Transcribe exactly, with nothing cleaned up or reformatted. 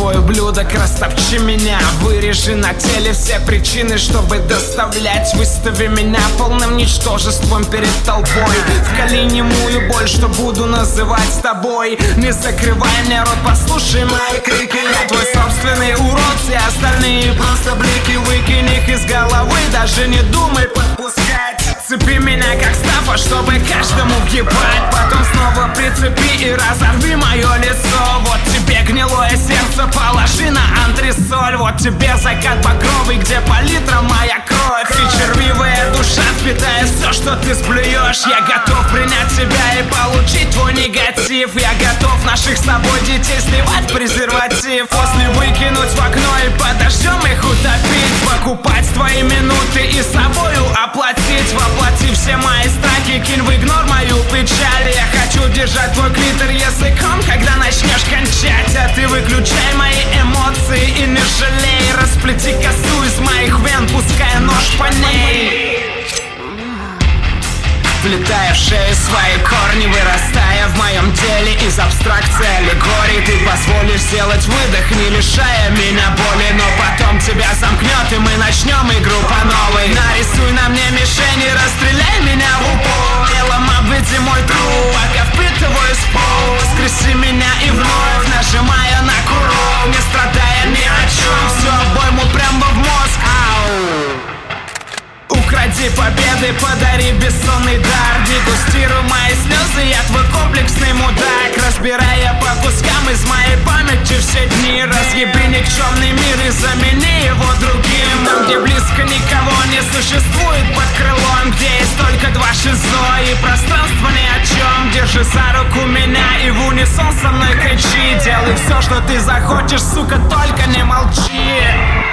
твой ублюдок, растопчи меня. Вырежи на теле все причины, чтобы доставлять. Выстави меня полным ничтожеством перед толпой. Вкали немую боль, что буду называть с тобой. Не закрывай мне рот, послушай мои крики. Я твой собственный урод, все остальные просто блики. Выкинь их из головы, даже не думай подпускать. Цепи меня как стафа, чтобы каждому въебать. Потом снова прицепи и разорви мое лицо. Вот тебе гнилое сердце, положи на антресоль. Вот тебе закат багровый, где палитра моя кровь. И червивая душа впитает все, что ты сплюешь. Я готов принять тебя и получить твой негатив. Я готов наших с тобой детей сливать в презерватив. После выкинуть в окно и под дождем их утопить. Покупать твои минуты и собою оплатить. Воплоти все мои страхи, кинь в игнор мою печаль. Я хочу держать твой клитор языком, когда начнешь кончать. А ты выключай мои эмоции и не жалей. Расплети косу из моих вен, пускай нож по ней. Вплетая в шею свои корни, вырастая в моем теле из абстракции аллегорий. Ты позволишь сделать выдох, не лишая меня боли. Но потом тебя замкнет, и мы начнем игру по новой. Нарисуй на мне мишени, расстреляй меня в упор. Телом обведи мой труп, пока впитываю спор. Воскреси меня и вновь, нажимая на курок. Не страдая ни о чем, всю обойму прямо в мозг. Ау. Укради победы, подари бессонный дар. Дегустируй мои слезы, я твой комплексный мудак. Разбирая по кускам из моей памяти все дни. Разъеби никчемный мир и замени его другим. Там, где близко никого не существует под крылом. Где есть только два шизо и пространство ни о чем. Держи за руку меня и в унисон со мной кричи. Делай все, что ты захочешь, сука, только не молчи.